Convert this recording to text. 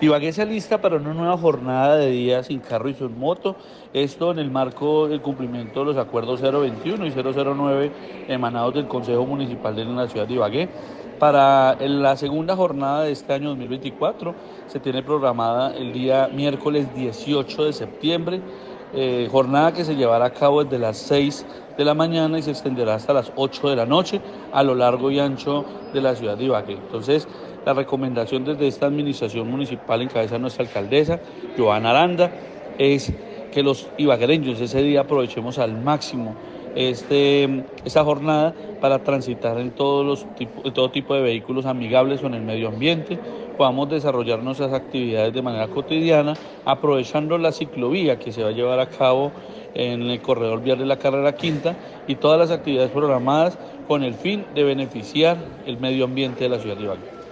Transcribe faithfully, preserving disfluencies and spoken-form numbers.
Ibagué se alista para una nueva jornada de día sin carro y sin moto, esto en el marco del cumplimiento de los acuerdos cero veintiuno y cero cero nueve emanados del Consejo Municipal de la ciudad de Ibagué. Para la segunda jornada de este año dos mil veinticuatro se tiene programada el día miércoles dieciocho de septiembre, eh, jornada que se llevará a cabo desde las seis de la mañana y se extenderá hasta las ocho de la noche a lo largo y ancho de la ciudad de Ibagué. Entonces, la recomendación desde esta administración municipal en cabeza de nuestra alcaldesa, Joana Aranda, es que los ibaguereños ese día aprovechemos al máximo este, esta jornada para transitar en, todos los tipo, en todo tipo de vehículos amigables con el medio ambiente, podamos desarrollar nuestras actividades de manera cotidiana, aprovechando la ciclovía que se va a llevar a cabo en el corredor vial de la carrera quinta y todas las actividades programadas con el fin de beneficiar el medio ambiente de la ciudad de Ibagué.